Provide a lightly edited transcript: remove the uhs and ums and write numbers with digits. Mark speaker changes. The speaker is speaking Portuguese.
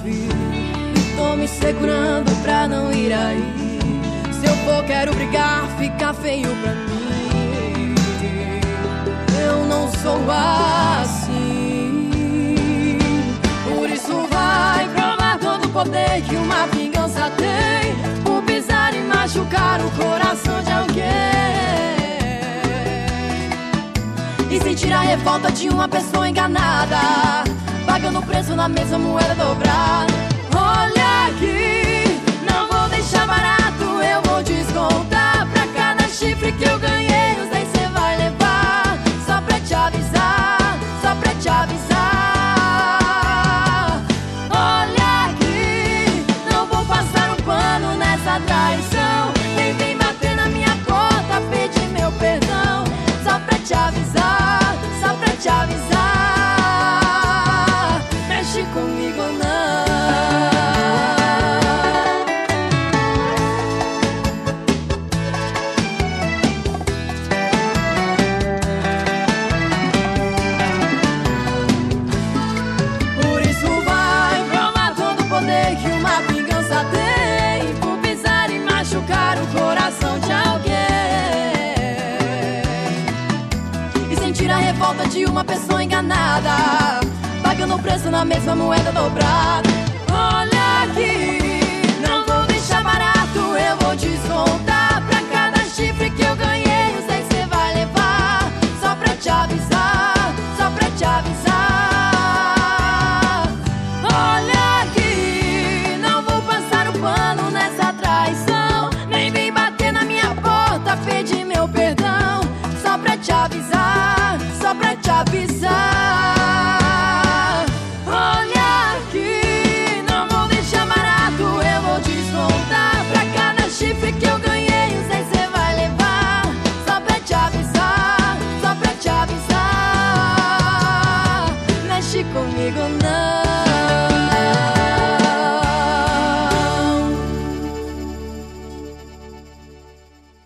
Speaker 1: vi e tô me segurando pra não ir aí. Se eu for, quero brigar, fica feio pra mim. Eu não sou assim. Por isso vai provar todo o poder que uma vingança tem, por pisar e machucar o coração de alguém e sentir a revolta de uma pessoa enganada, pagando o preço na mesma moeda dobrada. Olha aqui, não vou deixar barato, eu vou descontar. Pra cada chifre que eu ganhei, os 10 cê vai levar. Só pra te avisar, só pra te avisar. Olha aqui, não vou passar um pano nessa traição, nem vem bater na minha porta, pedir meu perdão. Só pra te avisar, só pra te avisar. Mexe comigo não. Por isso vai provar todo o poder que uma vingança tem, por pisar e machucar o coração de alguém e sentir a revolta de uma pessoa enganada, pagando o preço na mesma moeda dobrada. Olha aqui, não vou deixar barato, eu vou descontar. Pra cada chifre que eu ganhei, os 10 cê vai levar. Só pra te avisar, só pra te avisar. Olha aqui, não vou passar o pano nessa traição, nem vem bater na minha porta, pedir meu perdão. Só pra te avisar, só pra te avisar. Olha aqui, não vou deixar barato, eu vou descontar. Pra cada chifre que eu ganhei, os 10 cê vai levar. Só pra te avisar, só pra te avisar. Mexe comigo não.